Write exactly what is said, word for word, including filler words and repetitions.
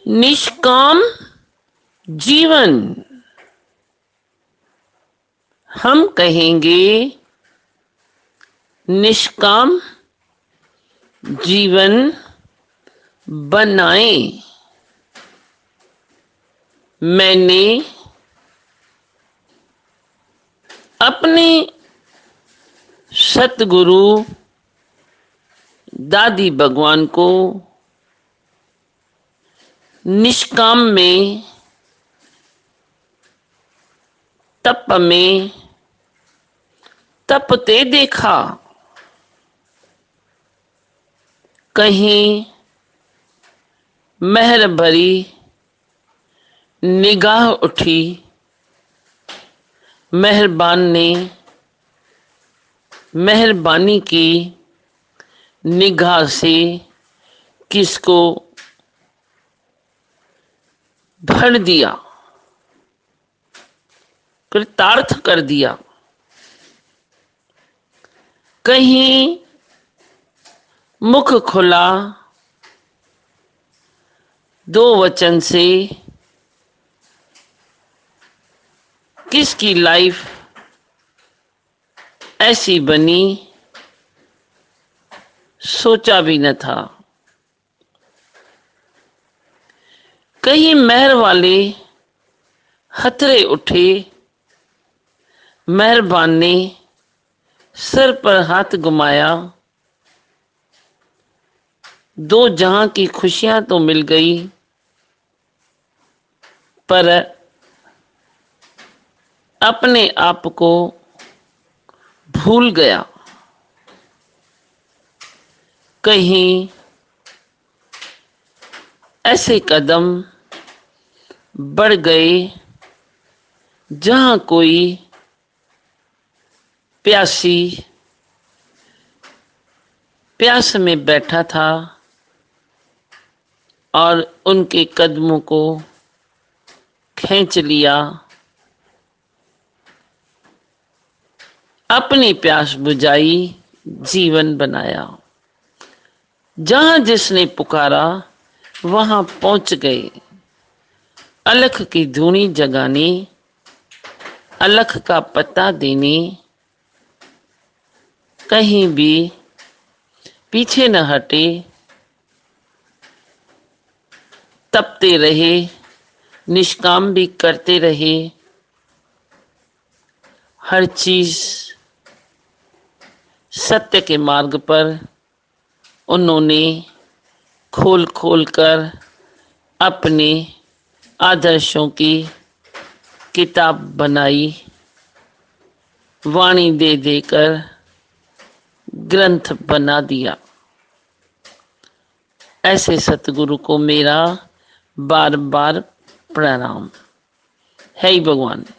निष्काम जीवन। हम कहेंगे निष्काम जीवन बनाएं। मैंने अपने सतगुरु दादी भगवान को निष्काम में, तप में तपते देखा। कहीं मेहर भरी निगाह उठी, मेहरबान ने मेहरबानी की निगाह से किसको भर दिया, कृतार्थ कर दिया। कहीं मुख खुला दो वचन से, किसकी लाइफ ऐसी बनी सोचा भी न था। कहीं मेहर वाले हथरे उठे, मेहरबान ने सर पर हाथ घुमाया। दो जहां की खुशियां तो मिल गई, पर अपने आप को भूल गया। कहीं ऐसे कदम बढ़ गए जहां कोई प्यासी प्यास में बैठा था और उनके कदमों को खींच लिया, अपनी प्यास बुझाई, जीवन बनाया। जहां जिसने पुकारा वहां पहुंच गए। अलख की धुनी जगाने, अलख का पता देने, कहीं भी पीछे न हटे, तपते रहे, निष्काम भी करते रहे। हर चीज सत्य के मार्ग पर उन्होंने खोल खोल कर अपने आदर्शों की किताब बनाई, वाणी दे देकर ग्रंथ बना दिया। ऐसे सतगुरु को मेरा बार बार प्रणाम। हे भगवान।